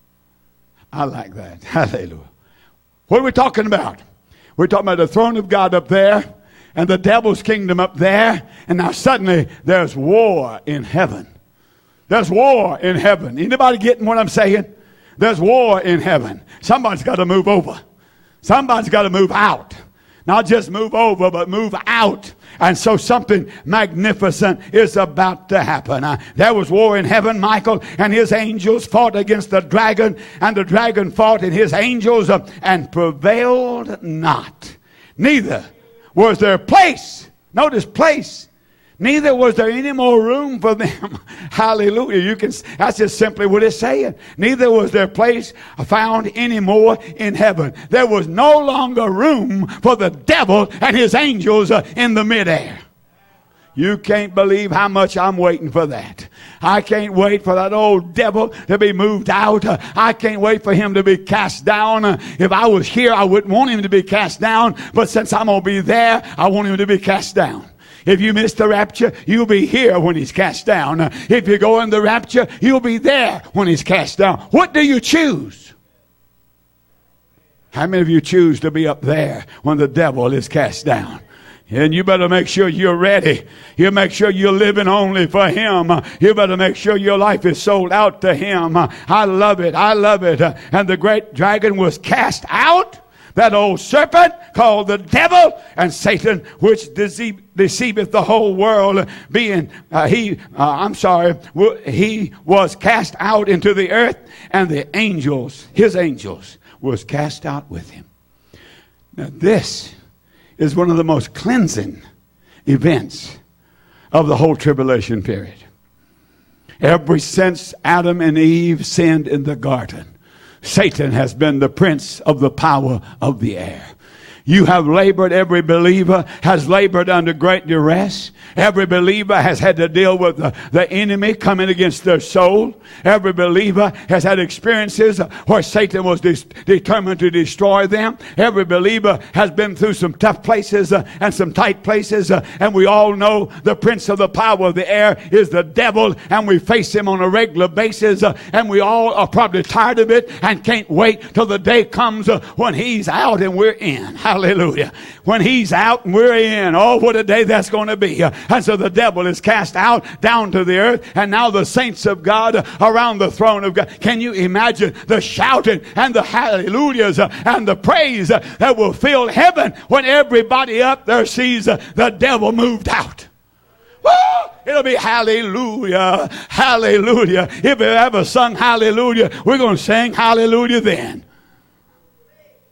I like that. Hallelujah. What are we talking about? We're talking about the throne of God up there and the devil's kingdom up there. And now suddenly there's war in heaven. There's war in heaven. Anybody getting what I'm saying? There's war in heaven. Somebody's got to move over. Somebody's got to move out. Not just move over, but move out. And so something magnificent is about to happen. Uh, there was war in heaven. Michael and his angels fought against the dragon, and the dragon fought and his angels uh, and prevailed not. Neither was there place. Notice place. Neither was there any more room for them. Hallelujah. You can, that's just simply what it's saying. Neither was there place found any more in heaven. There was no longer room for the devil and his angels uh, in the midair. You can't believe how much I'm waiting for that. I can't wait for that old devil to be moved out. Uh, I can't wait for him to be cast down. Uh, if I was here, I wouldn't want him to be cast down. But since I'm going to be there, I want him to be cast down. If you miss the rapture, you'll be here when he's cast down. Uh, if you go in the rapture, you'll be there when he's cast down. What do you choose? How many of you choose to be up there when the devil is cast down? And you better make sure you're ready. You make sure you're living only for him. Uh, you better make sure your life is sold out to him. Uh, I love it. I love it. Uh, and the great dragon was cast out. That old serpent called the devil and Satan, which deceive, deceiveth the whole world, being uh, he, uh, I'm sorry, he was cast out into the earth, and the angels, his angels, was cast out with him. Now this is one of the most cleansing events of the whole tribulation period. Ever since Adam and Eve sinned in the garden, Satan has been the prince of the power of the air. You have labored, every believer has labored under great duress. Every believer has had to deal with the, the enemy coming against their soul. Every believer has had experiences where Satan was de- determined to destroy them. Every believer has been through some tough places uh, and some tight places. Uh, and we all know the prince of the power of the air is the devil. And we face him on a regular basis. Uh, and we all are probably tired of it and can't wait till the day comes uh, when he's out and we're in. Hallelujah. When he's out and we're in. Oh, what a day that's going to be. Uh, and so the devil is cast out down to the earth. And now the saints of God uh, around the throne of God. Can you imagine the shouting and the hallelujahs uh, and the praise uh, that will fill heaven when everybody up there sees uh, the devil moved out? Woo! It'll be hallelujah, hallelujah. If we ever sung hallelujah, we're going to sing hallelujah then.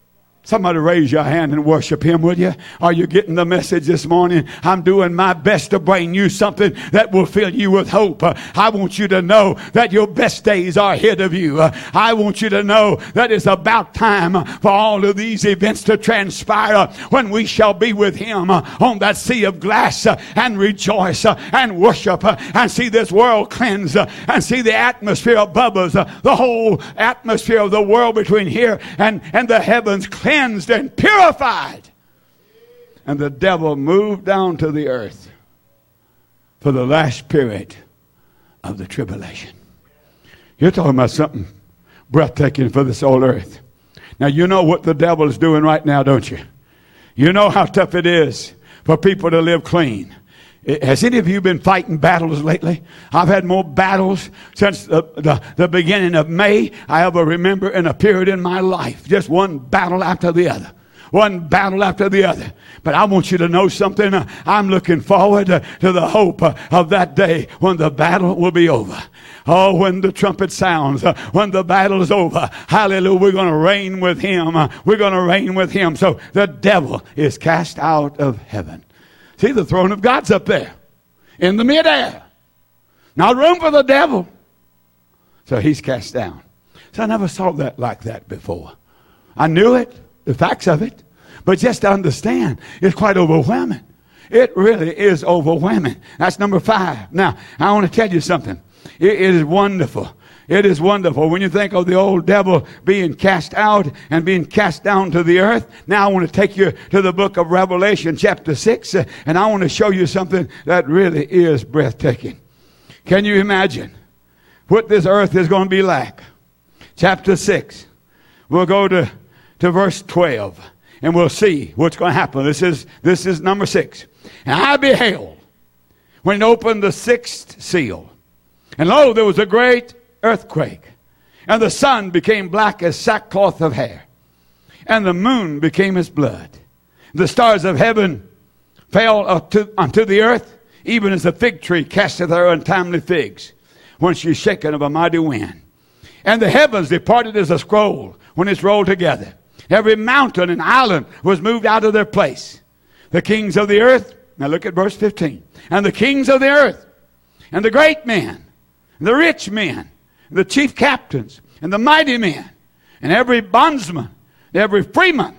Somebody raise your hand and worship him, will you? Are you getting the message this morning? I'm doing my best to bring you something that will fill you with hope. Uh, I want you to know that your best days are ahead of you. Uh, I want you to know that it's about time for all of these events to transpire uh, when we shall be with him uh, on that sea of glass uh, and rejoice uh, and worship uh, and see this world cleanse uh, and see the atmosphere above us, uh, the whole atmosphere of the world between here and, and the heavens cleansed and purified. And the devil moved down to the earth for the last period of the tribulation. You're talking about something breathtaking for this old earth. Now, you know what the devil is doing right now, don't you? You know how tough it is for people to live clean. Has any of you been fighting battles lately? I've had more battles since the, the, the beginning of May I ever remember in a period in my life. Just one battle after the other. One battle after the other. But I want you to know something. I'm looking forward to the hope of that day when the battle will be over. Oh, when the trumpet sounds, when the battle is over, hallelujah, we're going to reign with him. We're going to reign with him. So the devil is cast out of heaven. See, the throne of God's up there in the midair. Not room for the devil. So he's cast down. So I never saw that like that before. I knew it, the facts of it, but just to understand, it's quite overwhelming. It really is overwhelming. That's number five. Now, I want to tell you something. It, it is wonderful. It is wonderful when you think of the old devil being cast out and being cast down to the earth. Now I want to take you to the book of Revelation chapter six, uh, and I want to show you something that really is breathtaking. Can you imagine what this earth is going to be like? Chapter six. We'll go to, to verse twelve, and we'll see what's going to happen. This is, this is number six. And I beheld when it opened the sixth seal, and lo, there was a great earthquake, and the sun became black as sackcloth of hair, and the moon became as blood. The stars of heaven fell unto, unto the earth, even as a fig tree casteth her untimely figs when she is shaken of a mighty wind. And the heavens departed as a scroll when it's rolled together. Every mountain and island was moved out of their place. The kings of the earth, now look at verse fifteen, and the kings of the earth, and the great men, and the rich men, the chief captains, and the mighty men, and every bondsman, every freeman,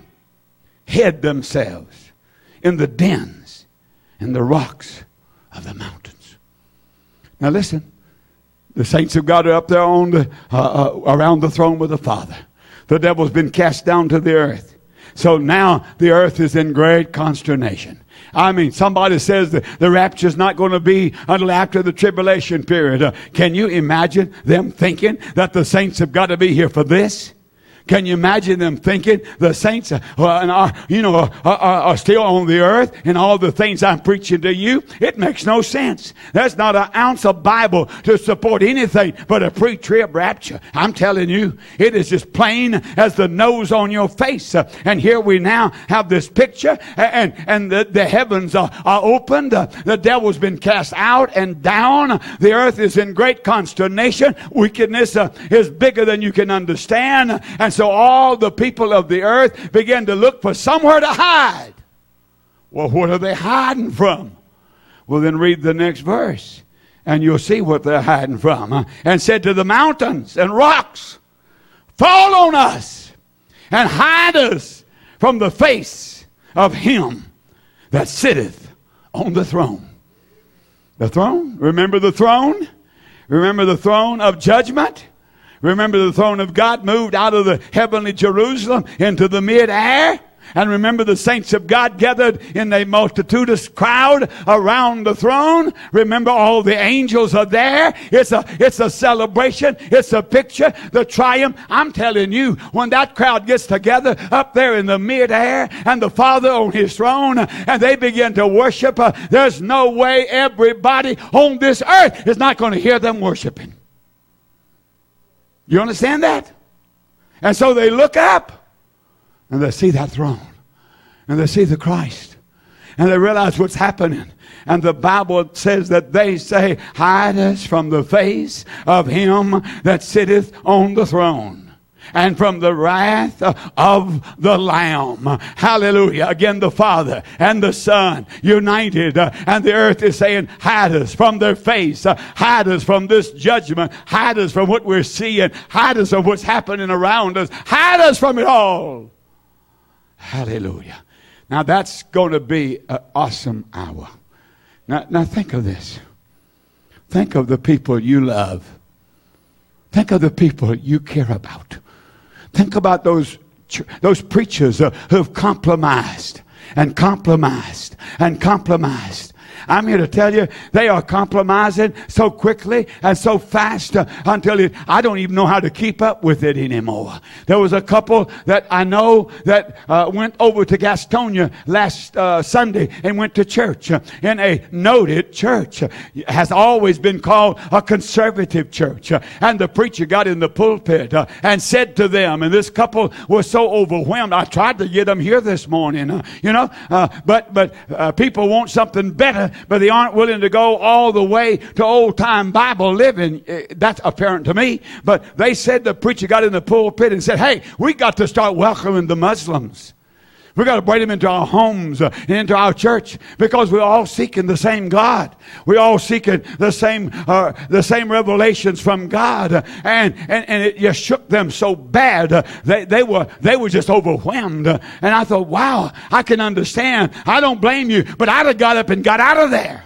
hid themselves in the dens and the rocks of the mountains. Now listen, the saints of God are up there on the, uh, uh, around the throne with the Father. The devil's been cast down to the earth. So now the earth is in great consternation. I mean, somebody says that the rapture is not going to be until after the tribulation period. Uh, can you imagine them thinking that the saints have got to be here for this? Can you imagine them thinking the saints uh, are, you know, are, are, are still on the earth and all the things I'm preaching to you? It makes no sense. There's not an ounce of Bible to support anything but a pre-trib rapture. I'm telling you, it is as plain as the nose on your face. Uh, and here we now have this picture, and, and the, the heavens are, are opened. Uh, the devil's been cast out and down. The earth is in great consternation. Wickedness uh, is bigger than you can understand. And so all the people of the earth began to look for somewhere to hide. Well, what are they hiding from? Well, then read the next verse, and you'll see what they're hiding from. Huh? And said to the mountains and rocks, fall on us and hide us from the face of him that sitteth on the throne. The throne? Remember the throne? Remember the throne of judgment? Remember the throne of God moved out of the heavenly Jerusalem into the mid-air? And remember the saints of God gathered in a multitudinous crowd around the throne. Remember all the angels are there. It's a, it's a celebration. It's a picture. The triumph. I'm telling you, when that crowd gets together up there in the mid-air and the Father on his throne and they begin to worship, uh, there's no way everybody on this earth is not going to hear them worshiping. You understand that? And so they look up and they see that throne and they see the Christ and they realize what's happening. And the Bible says that they say, hide us from the face of him that sitteth on the throne. and from the wrath of the Lamb. Hallelujah. Again, the Father and the Son united, uh, and the earth is saying, hide us from their face, uh, hide us from this judgment, hide us from what we're seeing, hide us from what's happening around us, hide us from it all. Hallelujah. Now that's going to be an awesome hour. Now, now think of this. Think of the people you love. Think of the people you care about. Think about those, those preachers uh, who have compromised and compromised and compromised. I'm here to tell you, they are compromising so quickly and so fast uh, until it, I don't even know how to keep up with it anymore. There was a couple that I know that uh, went over to Gastonia last uh, Sunday and went to church uh, in a noted church. Uh, has always been called a conservative church. Uh, and the preacher got in the pulpit uh, and said to them, and this couple was so overwhelmed. I tried to get them here this morning, uh, you know, uh, but, but uh, people want something better, but they aren't willing to go all the way to old-time Bible living. That's apparent to me. But they said, the preacher got in the pulpit and said, hey, we got to start welcoming the Muslims. We got to bring them into our homes, uh, into our church, because we're all seeking the same God. We're all seeking the same uh, the same revelations from God, uh, and and and it just shook them so bad. Uh, they they were they were just overwhelmed. Uh, and I thought, wow, I can understand. I don't blame you, but I'd have got up and got out of there.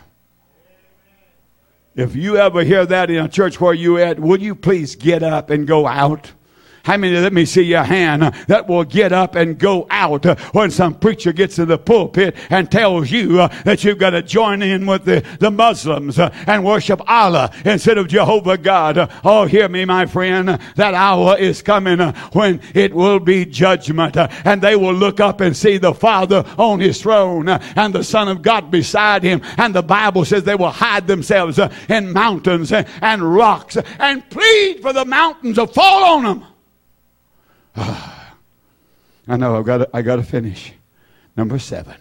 If you ever hear that in a church where you at, would you please get up and go out? How many, let me see your hand, uh, that will get up and go out uh, when some preacher gets in the pulpit and tells you uh, that you've got to join in with the, the Muslims uh, and worship Allah instead of Jehovah God. Uh, oh, hear me, my friend. That hour is coming uh, when it will be judgment, uh, and they will look up and see the Father on his throne uh, and the Son of God beside him. And the Bible says they will hide themselves uh, in mountains uh, and rocks uh, and plead for the mountains to fall on them. I know I've got to, I got to finish. Number seven.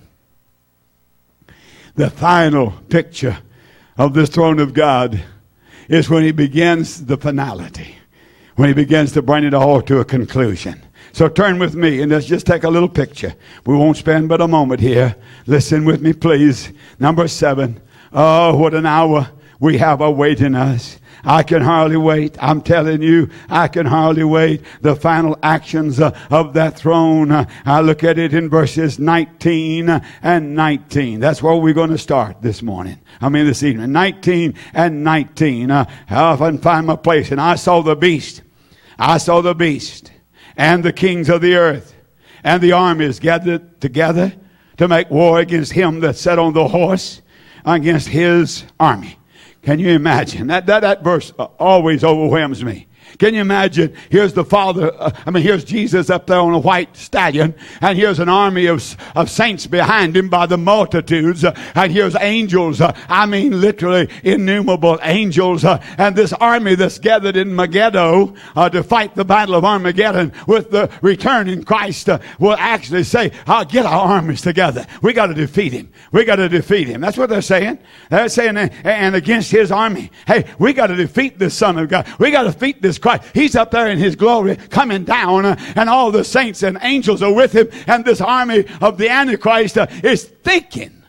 The final picture of this throne of God is when he begins the finality. When he begins to bring it all to a conclusion. So turn with me and let's just take a little picture. We won't spend but a moment here. Listen with me, please. Number seven. Oh, what an hour we have awaiting us. I can hardly wait. I'm telling you, I can hardly wait. The final actions uh, of that throne. Uh, I look at it in verses nineteen and nineteen. That's where we're going to start this morning. I mean this evening. nineteen and nineteen. Uh, I often find my place. And I saw the beast. I saw the beast and the kings of the earth and the armies gathered together to make war against him that sat on the horse, against his army. Can you imagine? That, that, that verse always overwhelms me. Can you imagine? Here's the Father. Uh, I mean, here's Jesus up there on a white stallion. And here's an army of, of saints behind him by the multitudes. Uh, and here's angels. Uh, I mean, literally innumerable angels. Uh, and this army that's gathered in Megiddo uh, to fight the battle of Armageddon with the return in Christ uh, will actually say, I'll get our armies together. We got to defeat him. We got to defeat him. That's what they're saying. They're saying, and against his army, hey, we got to defeat this Son of God. We got to defeat this Christ. He's up there in his glory coming down, uh, and all the saints and angels are with him, and this army of the Antichrist uh, is thinking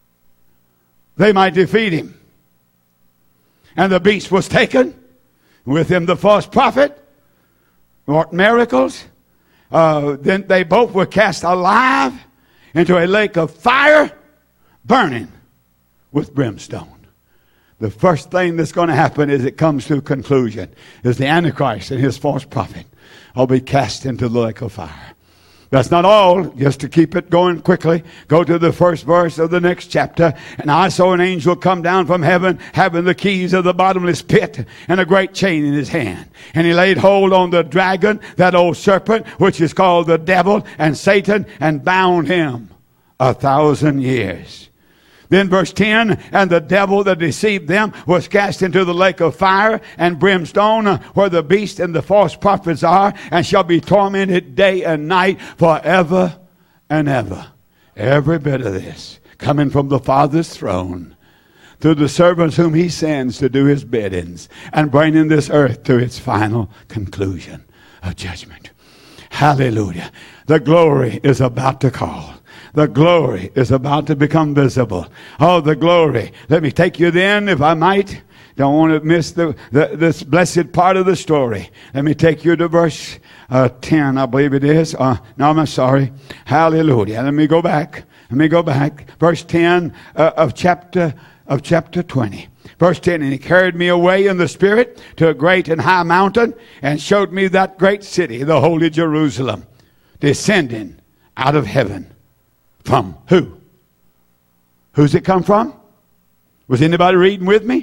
they might defeat him. And the beast was taken, with him the false prophet, wrought miracles. Uh, then they both were cast alive into a lake of fire, burning with brimstone. The first thing that's going to happen is it comes to a conclusion is the Antichrist and his false prophet will be cast into the lake of fire. That's not all. Just to keep it going quickly, go to the first verse of the next chapter. And I saw an angel come down from heaven, having the keys of the bottomless pit and a great chain in his hand. And he laid hold on the dragon, that old serpent, which is called the devil and Satan, and bound him a thousand years. Then verse ten, and the devil that deceived them was cast into the lake of fire and brimstone, where the beast and the false prophets are, and shall be tormented day and night forever and ever. Every bit of this coming from the Father's throne through the servants whom he sends to do his biddings and bringing this earth to its final conclusion. of judgment. Hallelujah. The glory is about to call. The glory is about to become visible. Oh, the glory. Let me take you then, if I might. Don't want to miss the, the this blessed part of the story. Let me take you to verse uh, ten, I believe it is. Uh, no, I'm sorry. Hallelujah. Let me go back. Let me go back. Verse ten uh, of chapter of chapter twenty. Verse ten, and he carried me away in the spirit to a great and high mountain and showed me that great city, the holy Jerusalem, descending out of heaven. From who? Who's it come from? Was anybody reading with me?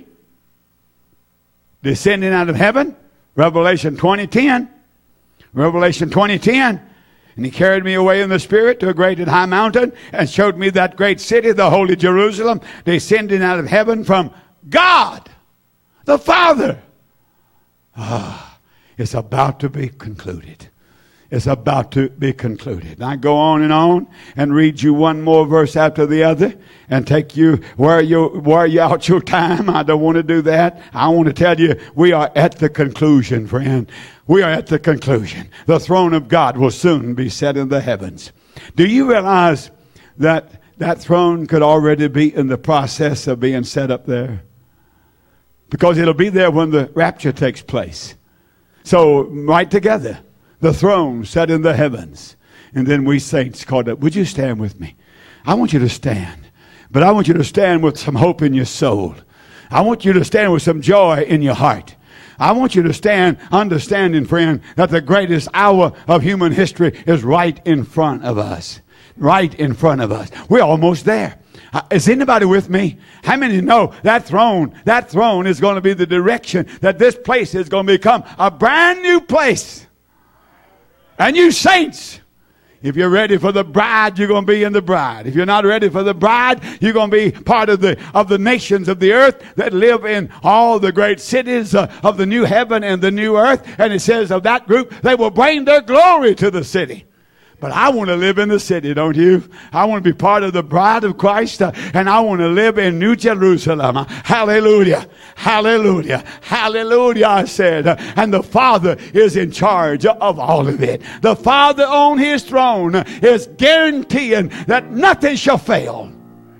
Descending out of heaven. Revelation twenty ten. Revelation twenty ten. And he carried me away in the spirit to a great and high mountain and showed me that great city, the holy Jerusalem, descending out of heaven from God, the Father. Ah, it's about to be concluded. It's about to be concluded. I go on and on and read you one more verse after the other and take you where you where you out your time. I don't want to do that. I want to tell you we are at the conclusion, friend. We are at the conclusion. The throne of God will soon be set in the heavens. Do you realize that that throne could already be in the process of being set up there? Because it'll be there when the rapture takes place. So right together. The throne set in the heavens. And then we saints called up. Would you stand with me? I want you to stand. But I want you to stand with some hope in your soul. I want you to stand with some joy in your heart. I want you to stand understanding, friend, that the greatest hour of human history is right in front of us. Right in front of us. We're almost there. Uh, is anybody with me? How many know that throne, that throne is going to be the direction that this place is going to become a brand new place. And you saints, if you're ready for the bride, you're going to be in the bride. If you're not ready for the bride, you're going to be part of the of the nations of the earth that live in all the great cities uh, of the new heaven and the new earth. And it says of that group, they will bring their glory to the city. But I want to live in the city, don't you? I want to be part of the bride of Christ, uh, and I want to live in New Jerusalem. Hallelujah. Hallelujah. Hallelujah, I said. Uh, and the Father is in charge of all of it. The Father on his throne is guaranteeing that nothing shall fail.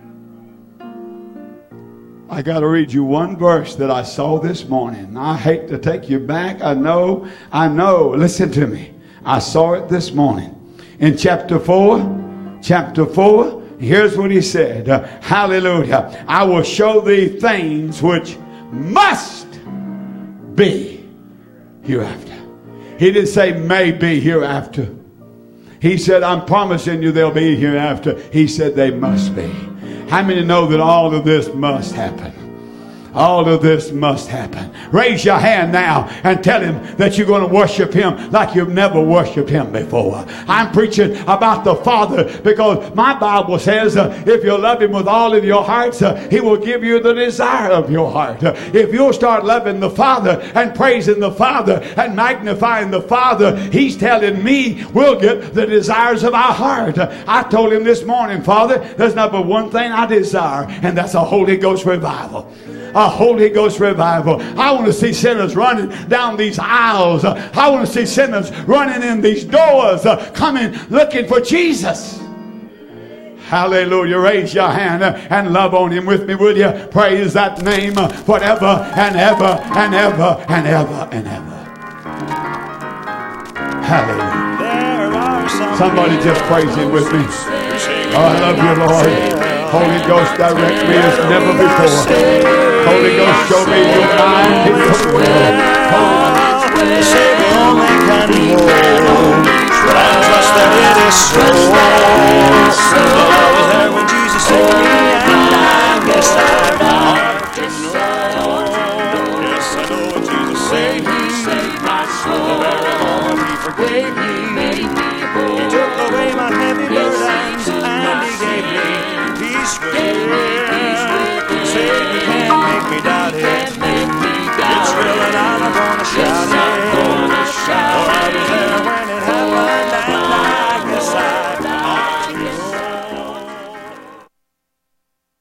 I got to read you one verse that I saw this morning. I hate to take you back. I know, I know. Listen to me. I saw it this morning. In chapter four, chapter four, here's what he said. Uh, hallelujah. I will show thee things which must be hereafter. He didn't say may be hereafter. He said, I'm promising you they'll be hereafter. He said they must be. How many know that all of this must happen? All of this must happen. Raise your hand now and tell him that you're going to worship him like you've never worshiped him before. I'm preaching about the Father because my Bible says uh, if you love him with all of your hearts, uh, he will give you the desire of your heart. Uh, if you'll start loving the Father and praising the Father and magnifying the Father, he's telling me we'll get the desires of our heart. Uh, I told him this morning, Father, there's not but one thing I desire, and that's a Holy Ghost revival. A Holy Ghost revival. I want to see sinners running down these aisles. I want to see sinners running in these doors, uh, coming looking for Jesus. Hallelujah. Raise your hand and love on him with me, will you? Praise that name forever and ever and ever and ever and ever. Hallelujah. Somebody just praise him with me. Oh, I love you, Lord. Holy Ghost, direct me as never before. Holy Ghost, show me your mind and your will. Holy Ghost,